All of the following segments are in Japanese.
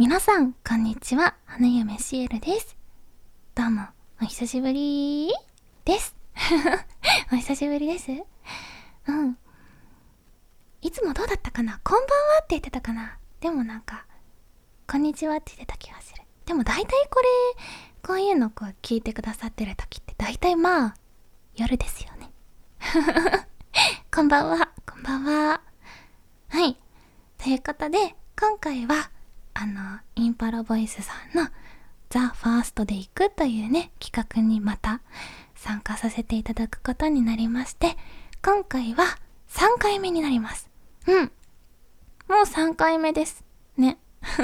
皆さん、こんにちは。花嫁シエルです。どうも、お久しぶりです。お久しぶりです。いつもどうだったかな、こんばんはって言ってたかな。でもなんか、こんにちはって言ってた気がする。でも大体こういうの聞いてくださってる時って大体夜ですよね。こんばんは、こんばんは。はい。ということで、今回は、インパラボイスさんのザ・ファーストで行くというね、企画にまた参加させていただくことになりまして、今回は3回目になります。もう3回目です。ね。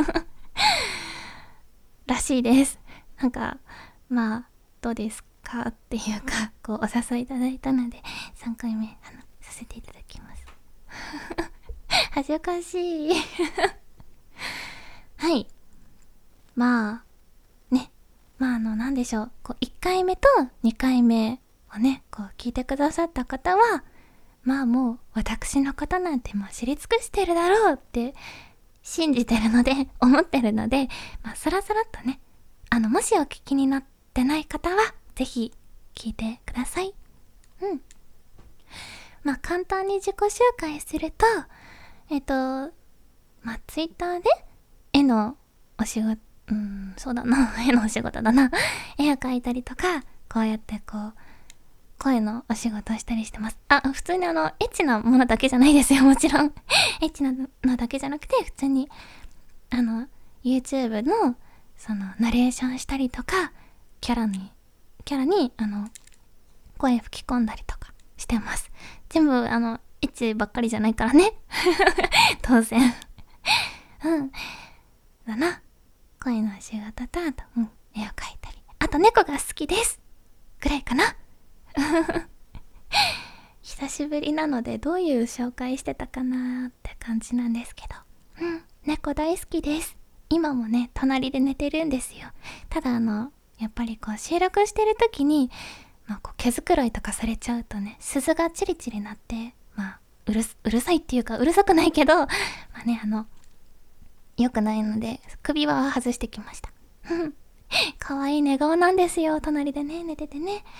らしいです。なんか、どうですかっていうか、お誘いいただいたので、3回目、させていただきます。恥ずかしい。はい。なんでしょう。1回目と2回目をね、聞いてくださった方は、もう私のことなんてもう知り尽くしてるだろうって信じてるので、思ってるので、さらさらっとね、もしお聞きになってない方は、ぜひ聞いてください。簡単に自己紹介すると、ツイッターで絵のお仕事、そうだな、絵のお仕事だな。絵を描いたりとか、こうやって声のお仕事をしたりしてます。普通にエッチなものだけじゃないですよ、もちろん。エッチなのだけじゃなくて、普通に、YouTube の、ナレーションしたりとか、キャラに、声吹き込んだりとかしてます。全部、エッチばっかりじゃないからね。当然。だな。声の仕事と、あと、絵を描いたり。あと、猫が好きです。ぐらいかな。久しぶりなので、どういう紹介してたかなって感じなんですけど。猫大好きです。今もね、隣で寝てるんですよ。ただやっぱり収録してる時に、毛づくろいとかされちゃうとね、鈴がチリチリ鳴って、うるさいっていうか、うるさくないけど、良くないので、首輪は外してきました。可愛い寝顔なんですよ、隣でね、寝ててね。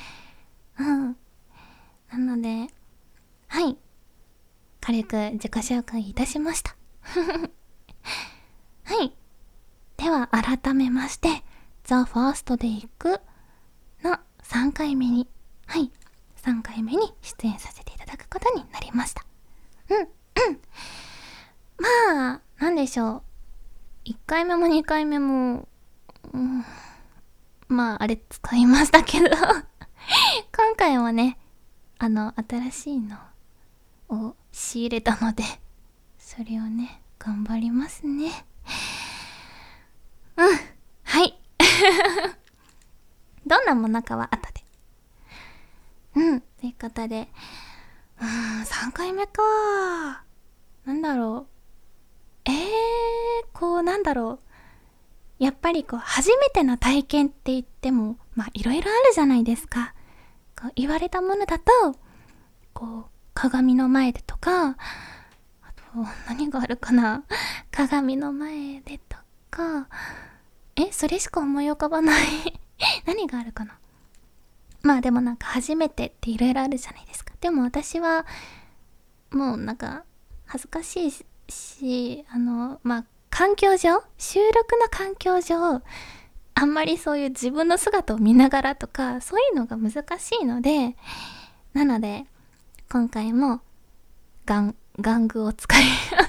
なので、はい。軽く自己紹介いたしました。はい。では、改めまして、ザ・ファーストで行くの3回目に、3回目に出演させていただくことになりました。なんでしょう。1回目も2回目も、あれ使いましたけど、今回もね、新しいのを仕入れたので、それをね、頑張りますね。はい。どんなものかは後で。ということで、3回目か。なんだろう。なんだろう。やっぱり初めての体験って言っても、いろいろあるじゃないですか。言われたものだと、鏡の前でとか、あと、何があるかな。鏡の前でとか、それしか思い浮かばない。何があるかな。でも初めてっていろいろあるじゃないですか。でも私は、もう恥ずかしいし、環境上、収録の環境上、あんまりそういう自分の姿を見ながらとか、そういうのが難しいので、なので、今回も、玩具を使います。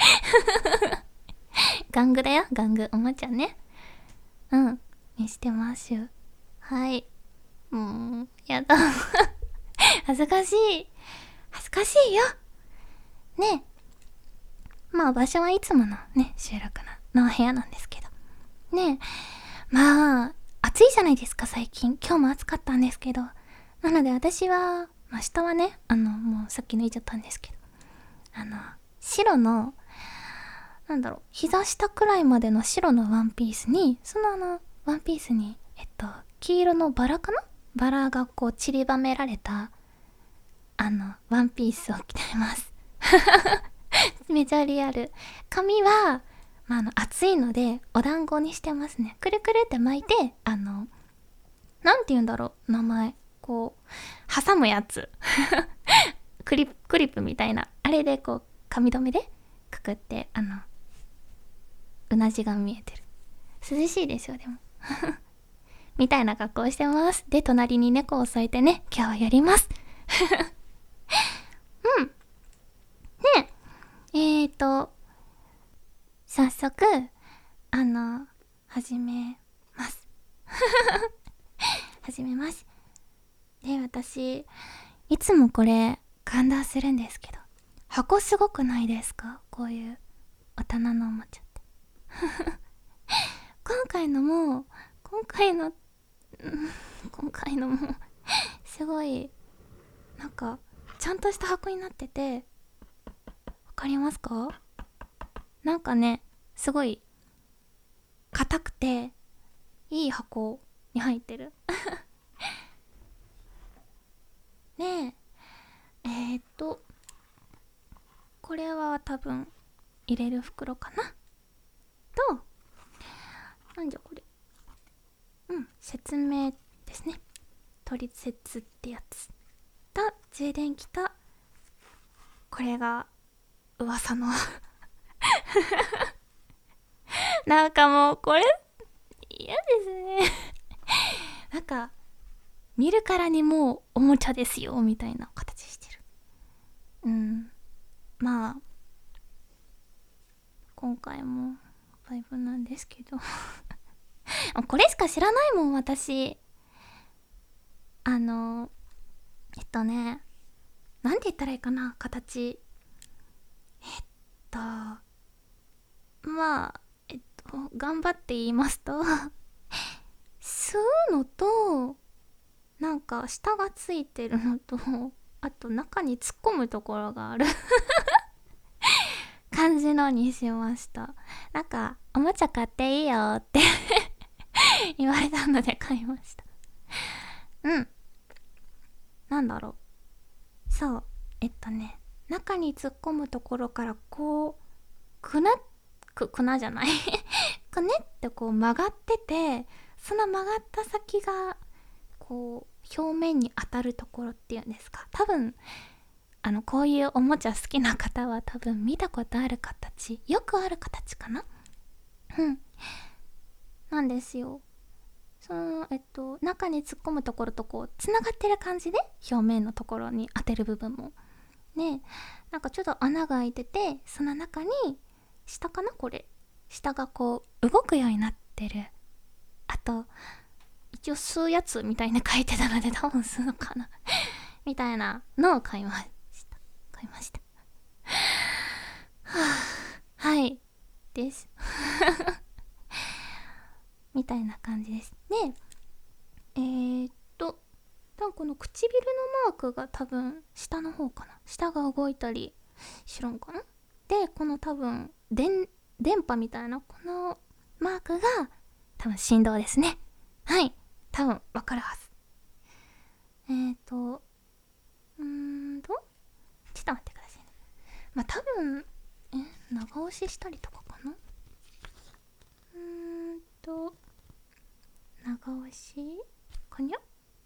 玩具だよ、玩具。おもちゃね。にしてますよ。はい。やだ。恥ずかしい。恥ずかしいよ。ねえ。場所はいつものね、収録の部屋なんですけど。ねえ。暑いじゃないですか、最近。今日も暑かったんですけど。なので私は、下はね、もうさっき抜いちゃったんですけど。白の、膝下くらいまでの白のワンピースに、そのワンピースに、黄色のバラかな、バラが散りばめられた、ワンピースを着てます。めちゃリアル。髪は、 熱いのでお団子にしてますね。くるくるって巻いて、なんて言うんだろう、名前、こう挟むやつクリップみたいな、あれでこう髪留めでくくって、うなじが見えてる。涼しいですよ、でもみたいな格好をしてます。で、隣に猫を添えてね、今日はやりますうん。で、早速始めます始めます。で、私いつもこれ感動するんですけど、箱すごくないですか？こういう大人のおもちゃって今回のもすごいなんかちゃんとした箱になってて、わかりますか？なんかね、すごい硬くていい箱に入ってるねえ、これは多分入れる袋かなと、なんじゃこれ、説明ですね。取説ってやつと、充電器と、これが噂のなんかもうこれ嫌ですねなんか見るからにもうおもちゃですよみたいな形してる。まあ今回もバイブなんですけどこれしか知らないもん、私。なんて言ったらいいかな、形。まあ頑張って言いますと吸うのと、なんか下がついてるのと、あと中に突っ込むところがある感じのにしました。なんかおもちゃ買っていいよって言われたので買いました。なんだろう、そう、中に突っ込むところからこうくなじゃないくねってこう曲がってて、その曲がった先がこう表面に当たるところっていうんですか。多分こういうおもちゃ好きな方は多分見たことある形、よくある形かな。なんですよ。その中に突っ込むところとこうつながってる感じで、表面のところに当てる部分もね、なんかちょっと穴が開いてて、その中に下かな、これ下がこう動くようになってる。あと一応吸うやつみたいに書いてたので、多分吸うのかなみたいなのを買いましたはいですみたいな感じですね。多分この唇のマークが多分下の方かな、下が動いたりしろんかな。で、この多分電波みたいなこのマークが多分振動ですね。はい、多分わかるはず。ちょっと待ってくださいね。まあ多分長押ししたりとかかな。長押しかにゃ。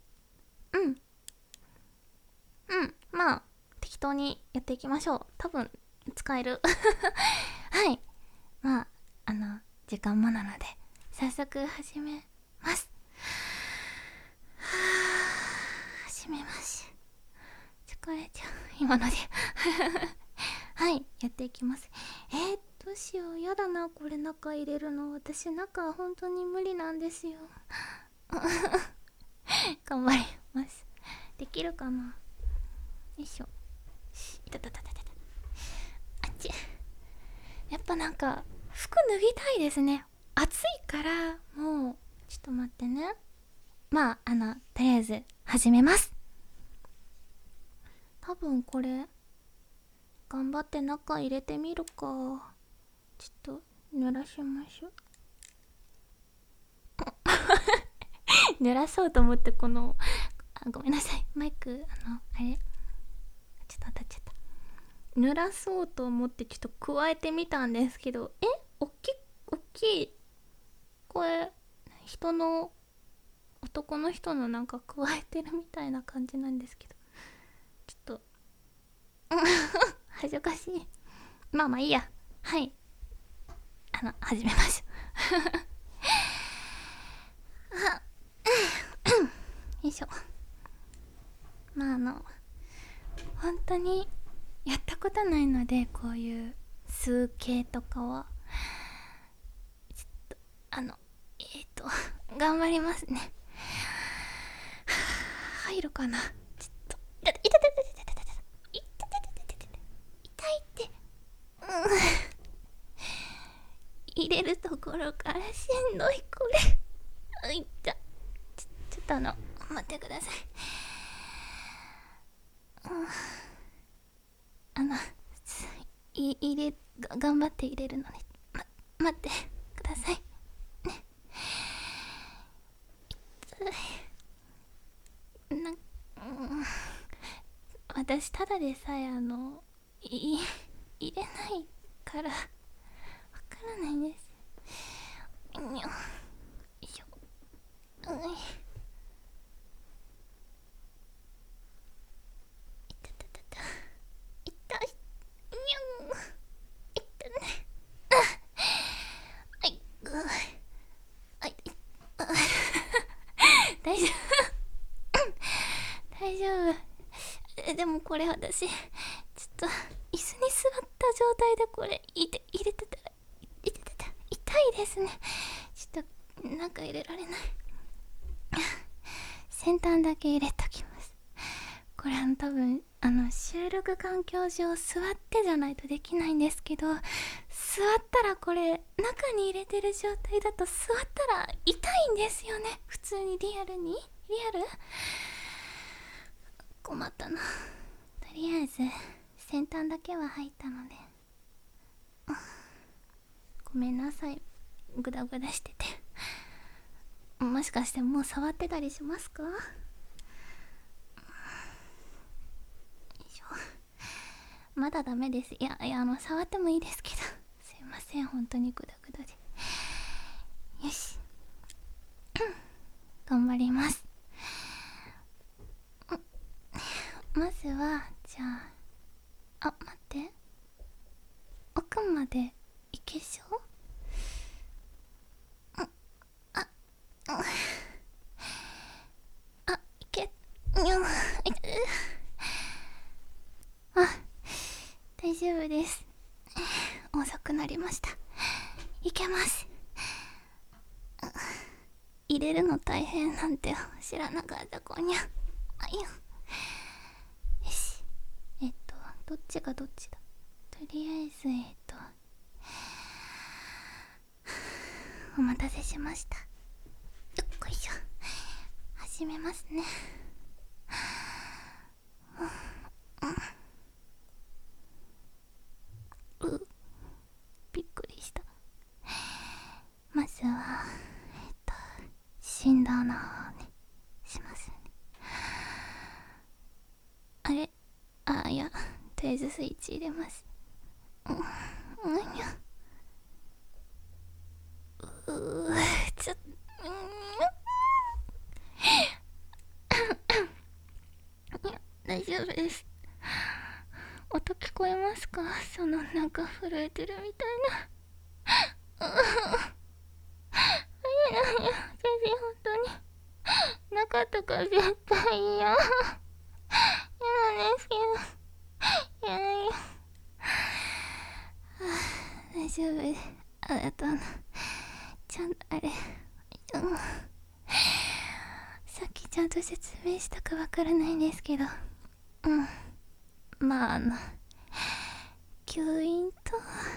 まあ適当にやっていきましょう。多分使えるはい、まあ時間もなので早速始めます。始めます。疲れちゃう今のではい、やっていきます。どうしよう、やだな、これ中入れるの。私中本当に無理なんですよ頑張ります。できるかな。よいしょ。いたたたたたた。あっち。やっぱなんか服脱ぎたいですね。暑いから。もうちょっと待ってね。まあとりあえず始めます。多分これ頑張って中入れてみるか。ちょっと濡らしましょう濡らそうと思って、このごめんなさい、マイクあれちょっと当たっちゃった。濡らそうと思ってちょっと加えてみたんですけど、大ききこれ男の人のなんか加えてるみたいな感じなんですけど、ちょっと恥ずかしい。まあまあいいや。はい、始めましょう。よいしょ。まあ本当にやったことないので、こういう数形とかはちょっと頑張りますね。入るかな。ちょっと痛いって、入れるところからしんどいこれ。いった。ちょっと待ってください。頑張って入れるので、待ってくださいね。私ただでさえ入れないからわからないんですよ。よいしょ。痛い。大丈夫大丈夫。でもこれ私ちょっと椅子に座った状態でこれ入れてたら痛いですね。ちょっとなんか入れられない。先端だけ入れときます。これ多分収録環境上座ってじゃないとできないんですけど、座ったらこれ中に入れてる状態だと座ったら痛いんですよね。普通にリアル困ったな。とりあえず先端だけは入ったので、ごめんなさい、グダグダしてて。もしかしてもう触ってたりしますか？まだダメです。いや触ってもいいですけど、すいません、本当にグダグダで。よし頑張ります。まずはじゃあ、待って、奥までいけそう？いけ、大丈夫です。遅くなりました。いけます。入れるの大変なんて知らなかったこにゃ。よし、どっちがどっちだ。とりあえずお待たせしました。よっこいしょ。始めますね。びっくりした。まずは振動の方にしますね。あれ、いや、とりあえずスイッチ入れます。ちょっと大丈夫です。音聞こえますか？なんか震えてるみたいな。いや先生、本当になかったから絶対嫌なんですけど。大丈夫です。ちゃんとさっきちゃんと説明したかわからないんですけど、まあ吸引と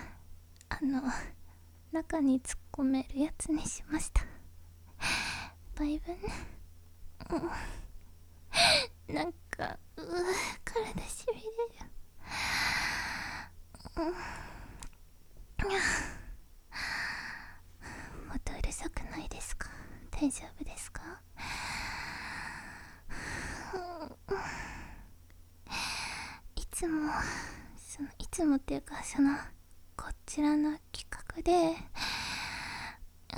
中に突っ込めるやつにしました。バイブね。なんか体しびれる。音うるさくないですか？大丈夫ですか？いつもっていうかこちらの企画で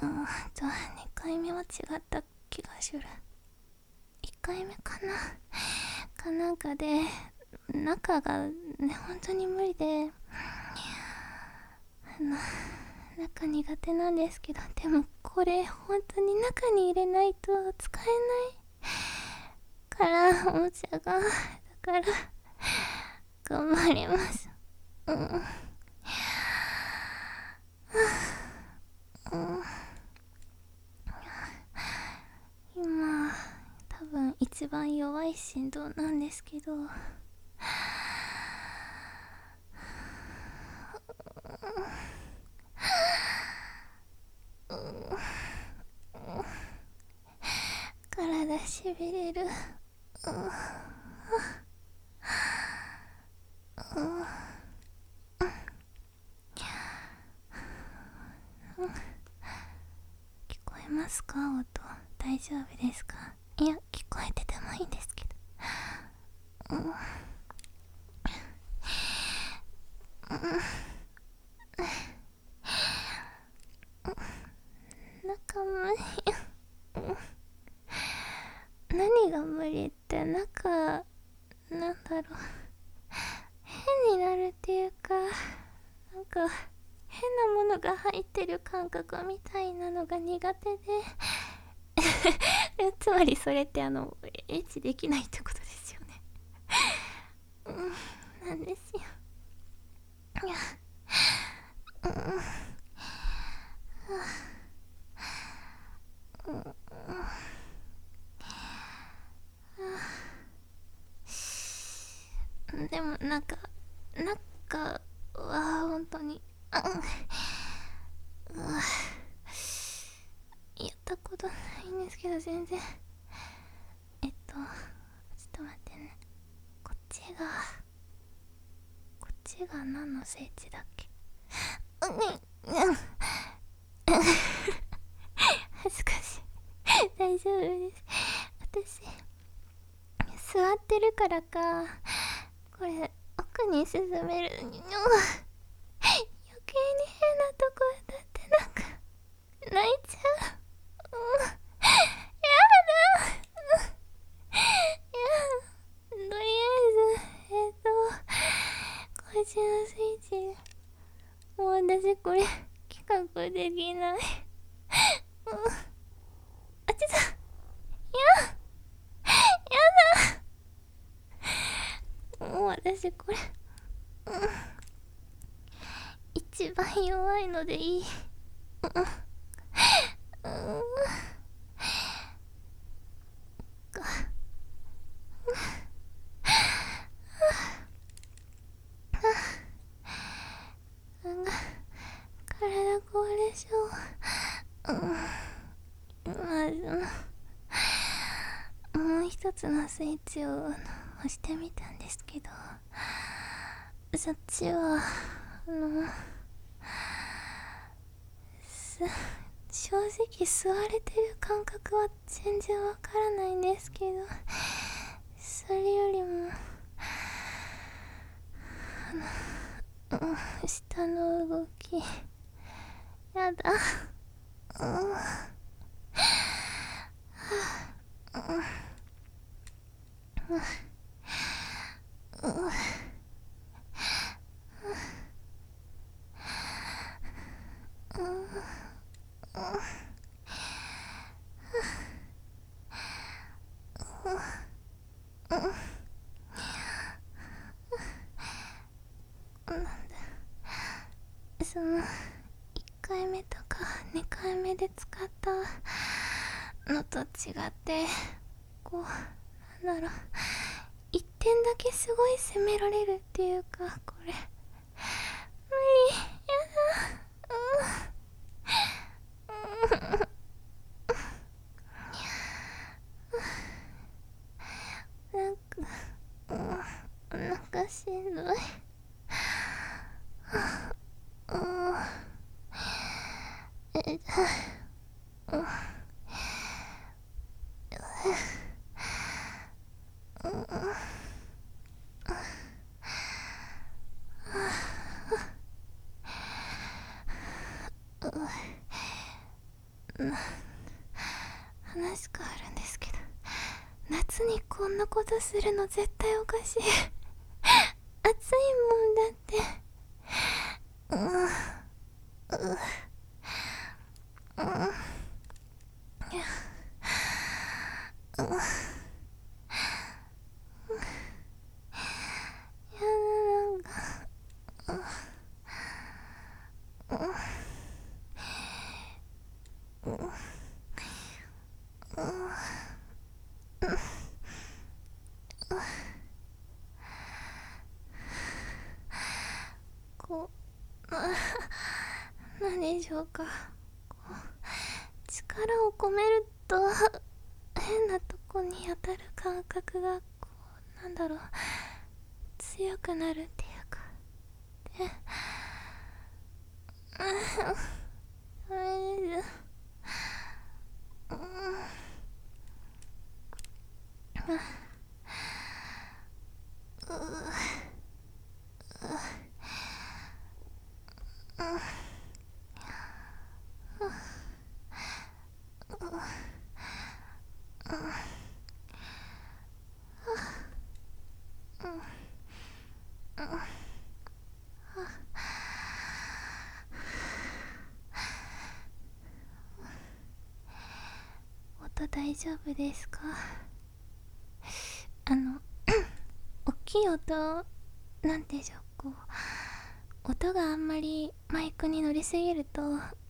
回目は違った気がする。1回目かなんかで、中がね、本当に無理で、中苦手なんですけど、でもこれ本当に中に入れないと使えないから、おもちゃが。だから、頑張ります。今、多分一番弱い振動なんですけど、体しびれる。聞こえますか？音大丈夫ですか？いや、聞こえててもいいんですけど。中無理。何が無理って、なんだろう、変になるっていうか、なんか変なものが入ってる感覚みたいなのが苦手でつまりそれってエッチできないってことですよね。なんですよ。いや、でもなんかは本当にやったことないんですけど、全然。ちょっと待ってね。こっちが何の聖地だっけ？恥ずかしい。大丈夫です。私、座ってるからか、これ、奥に進めるの。余計に変なとこ当たって泣いちゃう。やだ。とりあえず、こっちのスイッチ。もう私これ、企画できない。あ、ちょっと、もう私これ、一番弱いのでいい。体壊れそう。まず、もう一つのスイッチを押してみたんですけど、そっちは正直座れてる感覚は全然わからないんですけど、それよりも下の動き、やだ。その1回目とか2回目で使ったのと違って、こう、なんだろう、一点だけすごい責められるっていうか、これ無理、やだ。なんか、お腹しんどい。 話変わるんですけど、夏にこんなことするの絶対おかしい。暑いもんだって。こう、何でしょうか。力を込めると変なとこに当たる感覚がなんだろう、強くなるっていうか。で、ダメです。音大丈夫ですか？大きい音、なんでしょう、音があんまりマイクに乗りすぎると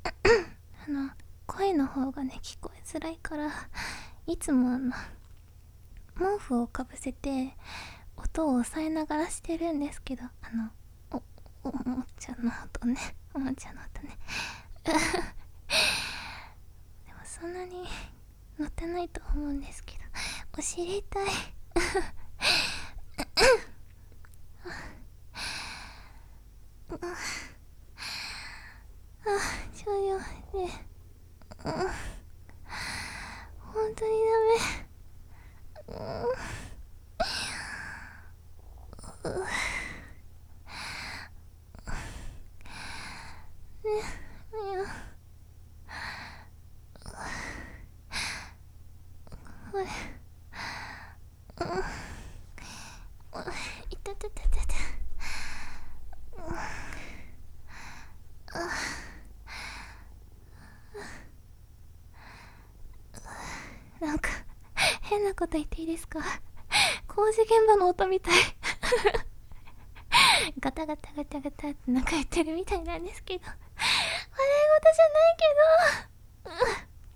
声の方がね聞こえづらいから、いつも毛布をかぶせて音を抑えながらしてるんですけど、おもちゃの音ね、おもちゃの音ね。でもそんなに乗ってないと思うんですけど、お尻痛い。ちょいよね。本当にダメ。これ、いたたたたた。なんか変なこと言っていいですか？工事現場の音みたい。ガタガタガタガタってなんか言ってるみたいなんですけど、笑い事じゃないけど、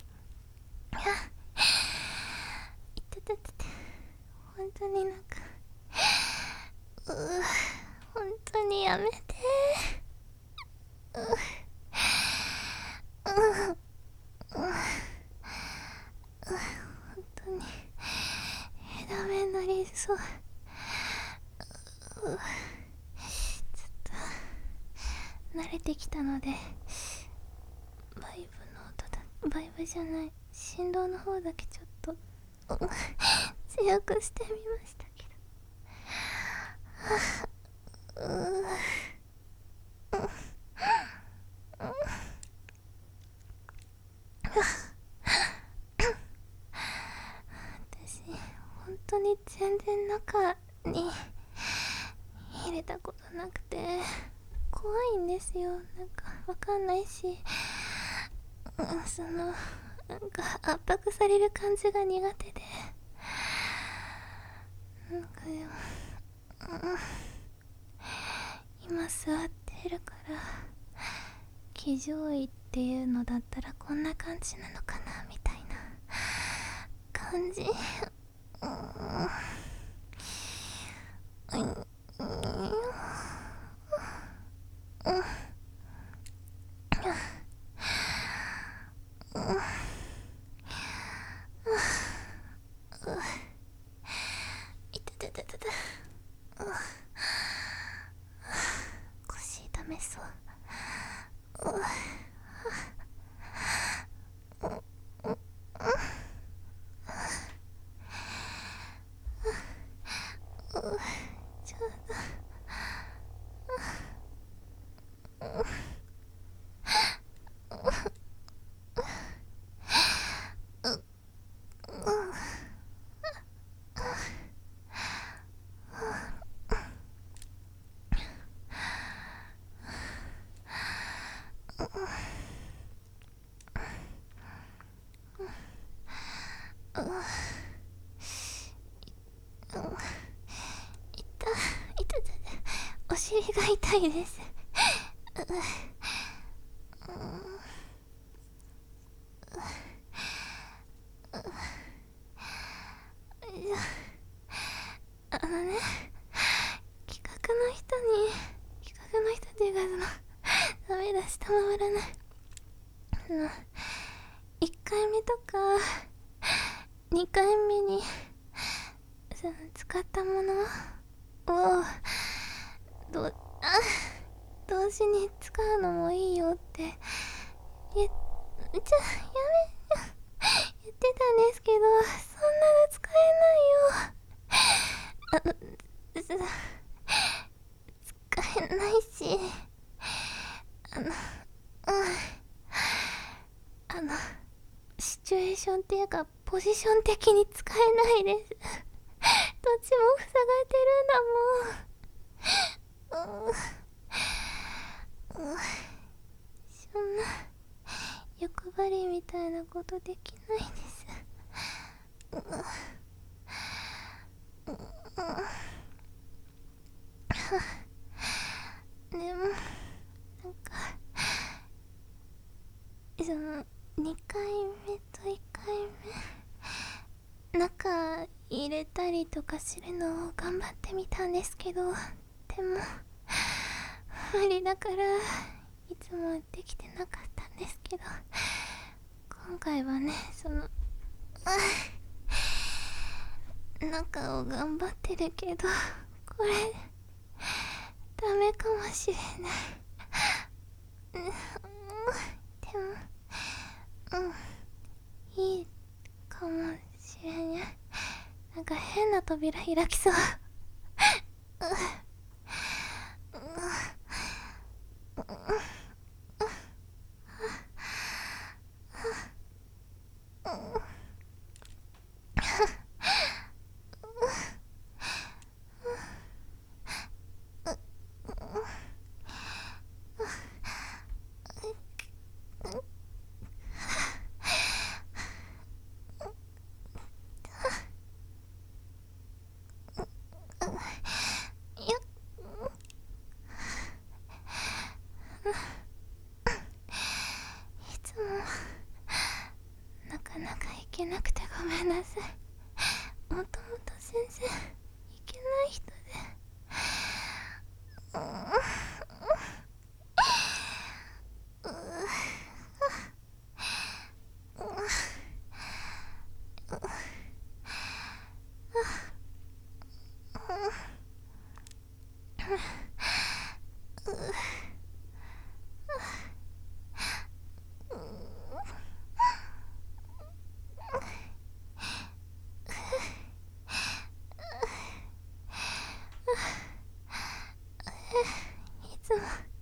いたたたた。本当になんか、本当にやめて。本当にダメになりそう。ちょっと慣れてきたので、バイブの音だ、バイブじゃない、振動の方だけちょっと強くしてみましたけど。私本当に全然中に入れたことなくて怖いんですよ。なんかわかんないし、なんか圧迫される感じが苦手で、なんかでも、今座ってるから騎乗位っていうのだったらこんな感じなのかなみたいな感じ。いたたたたた。腰痛めそう。ちょっとないです。あのね、企画の人っていうかダメだ、下回らない。1回目とか2回目に使ったものを同時に使うのもいいよって言ってたんですけど、そんなの使えないよ。使えないし、シチュエーションっていうかポジション的に使えないです。どっちも塞がれてるんだもん。そんな欲張りみたいなことできないです。でもなんか2回目と1回目中入れたりとかするのを頑張ってみたんですけど、でも無理だからいつもできてなかったんですけど、今回はね、中を頑張ってるけど、これダメかもしれない。でもいいかもしれない。なんか変な扉開きそう。いつもなかなか行けなくてごめんなさい。もともと全然行けない人で。いつ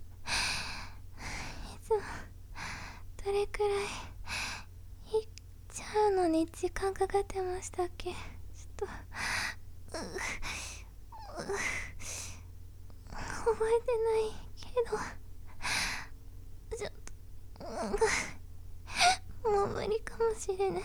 もどれくらい行っちゃうのに時間かかってましたっけ？ちょっと覚えてないけど、ちょっともう無理かもしれない。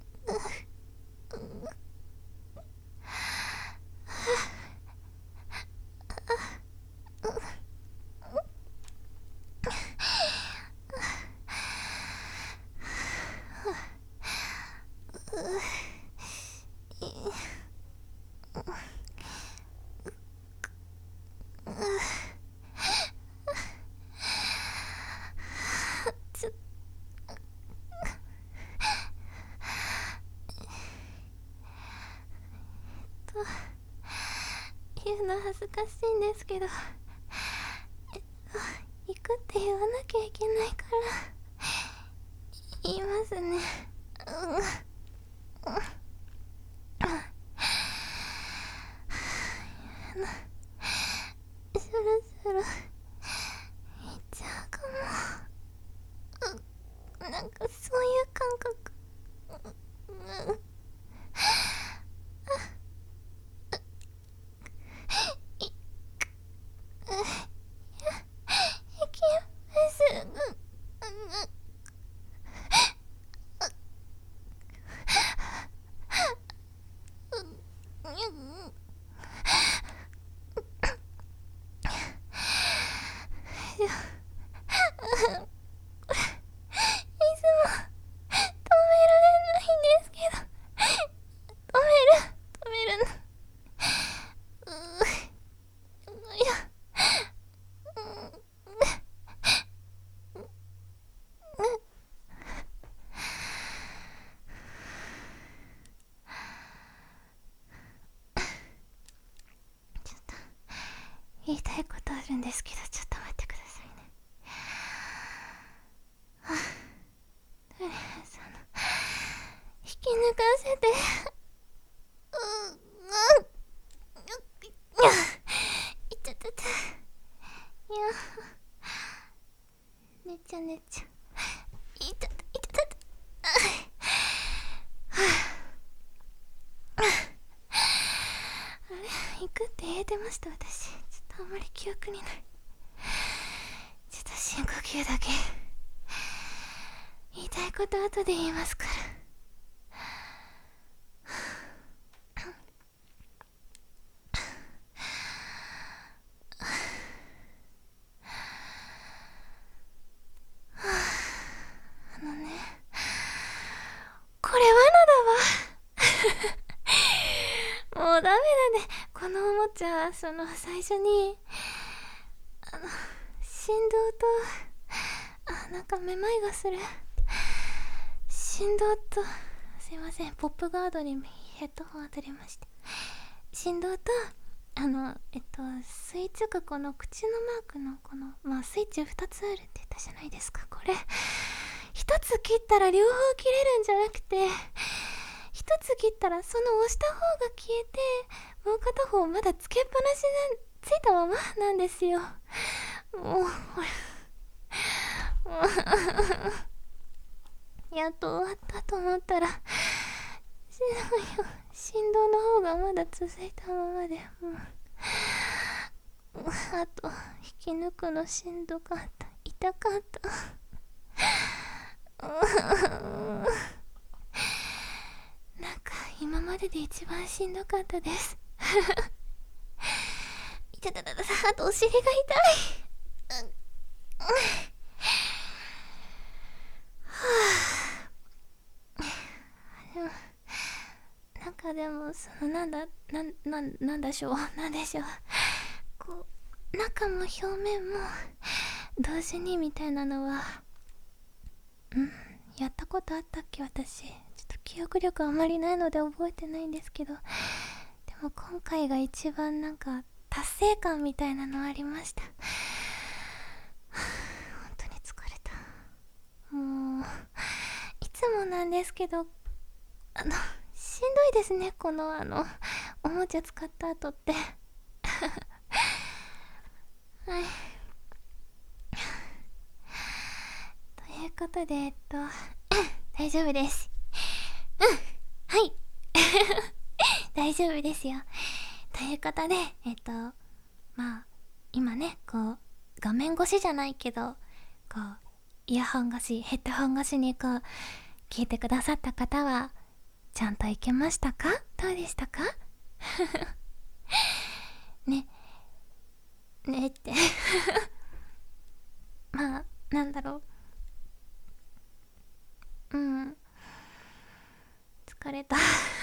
ちょっと言うの恥ずかしいんですけど、行くって言わなきゃいけないから言いますね。そろそろ行っちゃうかも。なんかそういう感覚。行きます。 るんですけど、ちょっと待ってくださいね。とりあえず引き抜かせて。いたたた。いや、寝ちゃいたたあれ、行くって言えてました私。ちょっとあんまり記憶にない。ちょっと深呼吸だけ。言いたいこと後で言いますから。これ罠だわ。もうダメだね。このおもちゃ、最初に振動と、なんかめまいがする。振動と、すいません、ポップガードにヘッドホン当たりました。振動と、吸い付くこの口のマークのこの、スイッチ2つあるって言ったじゃないですか。これ、1つ切ったら両方切れるんじゃなくて、1つ切ったらその押した方が消えて、もう片方まだつけっぱなしついたままなんですよ。もうやっと終わったと思ったら、振動の方がまだ続いたままで、あと引き抜くのしんどかった。痛かった。なんか今までで一番しんどかったです。痛たたた。あとお尻が痛い。なんかでもなんでしょうこう中も表面も同時にみたいなのはやったことあったっけ私。ちょっと記憶力あまりないので覚えてないんですけど、でも今回が一番なんか達成感みたいなのありました。本当に疲れた。もういつもなんですけど、しんどいですね、このおもちゃ使った後ってはい。ということで大丈夫です。はい大丈夫ですよ。ということで今ね、こう画面越しじゃないけど、こうイヤホン越し、ヘッドホン越しにこう聞いてくださった方はちゃんといけましたか？どうでしたか？ねってなんだろう、疲れた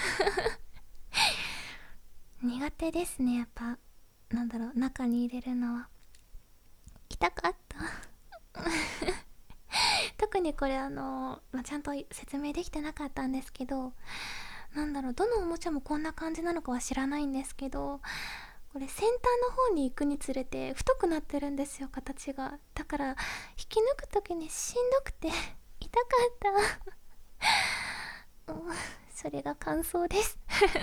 苦手ですね、やっぱ。なんだろう、中に入れるのは痛かった特にこれちゃんと説明できてなかったんですけど、なんだろう、どのおもちゃもこんな感じなのかは知らないんですけど、これ先端の方に行くにつれて太くなってるんですよ、形が。だから引き抜く時にしんどくて痛かったそれが感想です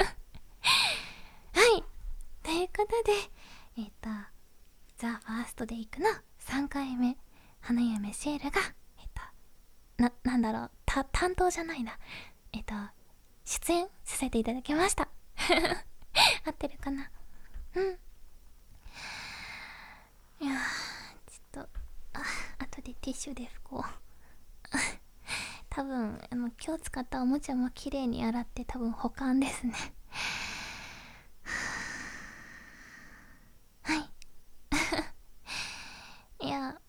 はい。ということでザ・ファーストで行くの3回目、花嫁シェールがなんだろう、担当じゃないな、出演させていただきました合ってるかな。いやちょっと後でティッシュで拭こう多分今日使ったおもちゃも綺麗に洗って多分保管ですねはいいや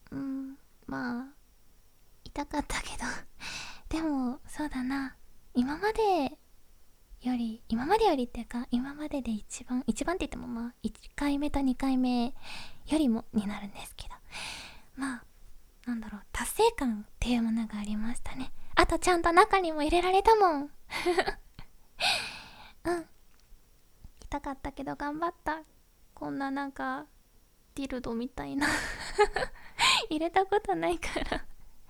痛かったけどでもそうだな、今までよりっていうか、今までで一番って言っても1回目と2回目よりもになるんですけど、なんだろう、達成感っていうものがありましたね。あとちゃんと中にも入れられたもん痛かったけど頑張った。こんななんかディルドみたいな入れたことないから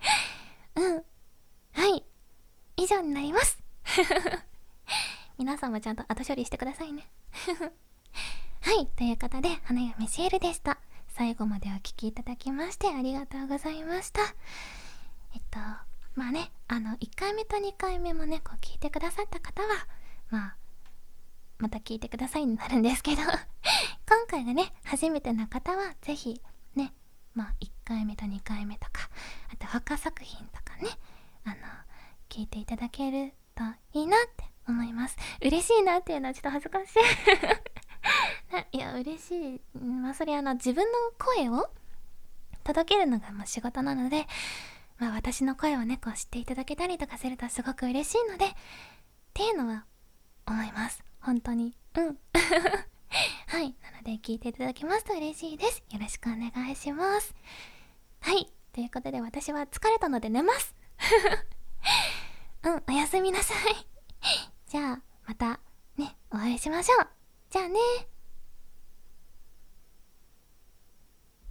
はい、以上になります皆さんもちゃんと後処理してくださいねはい、ということで花嫁シエルでした。最後までお聞きいただきましてありがとうございました。まあね、1回目と2回目もねこう聞いてくださった方はまた聞いてくださいになるんですけど今回がね初めての方はぜひね、1回目と2回目とか、あと他作品とかね聞いていただけるといいなって思います。嬉しいなっていうのはちょっと恥ずかしいいや嬉しい、それ自分の声を届けるのが仕事なので、私の声をねこう知っていただけたりとかするとすごく嬉しいのでっていうのは思います、本当にはい、なので聞いていただきますと嬉しいです。よろしくお願いします。はい、ということで私は疲れたので寝ますおやすみなさいじゃあまたねお会いしましょう。じゃあね。